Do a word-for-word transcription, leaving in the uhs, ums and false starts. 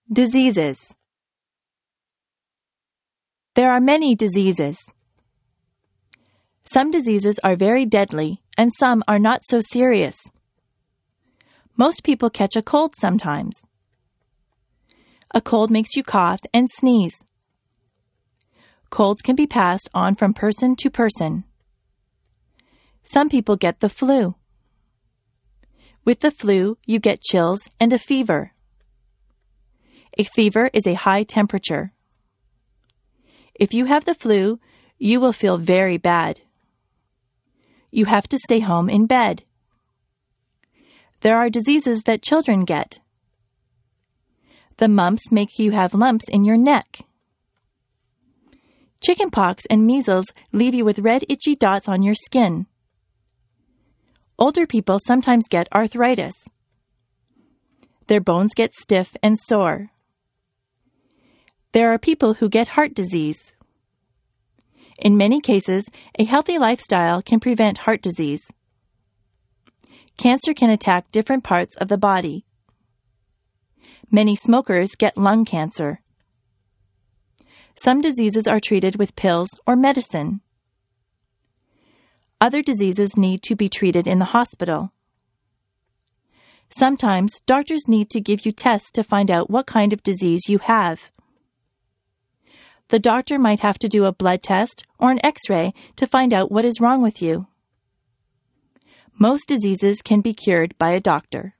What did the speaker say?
Diseases. There are many diseases. Some diseases are very deadly, and some are not so serious. Most people catch a cold sometimes. A cold makes you cough and sneeze. Colds can be passed on from person to person. Some people get the flu. With the flu, you get chills and a fever. A fever is a high temperature. If you have the flu, you will feel very bad. You have to stay home in bed. There are diseases that children get. The mumps make you have lumps in your neck. Chickenpox and measles leave you with red itchy dots on your skin. Older people sometimes get arthritis. Their bones get stiff and sore. There are people who get heart disease. In many cases, a healthy lifestyle can prevent heart disease. Cancer can attack different parts of the body. Many smokers get lung cancer. Some diseases are treated with pills or medicine. Other diseases need to be treated in the hospital. Sometimes doctors need to give you tests to find out what kind of disease you have. The doctor might have to do a blood test or an X-ray to find out what is wrong with you. Most diseases can be cured by a doctor.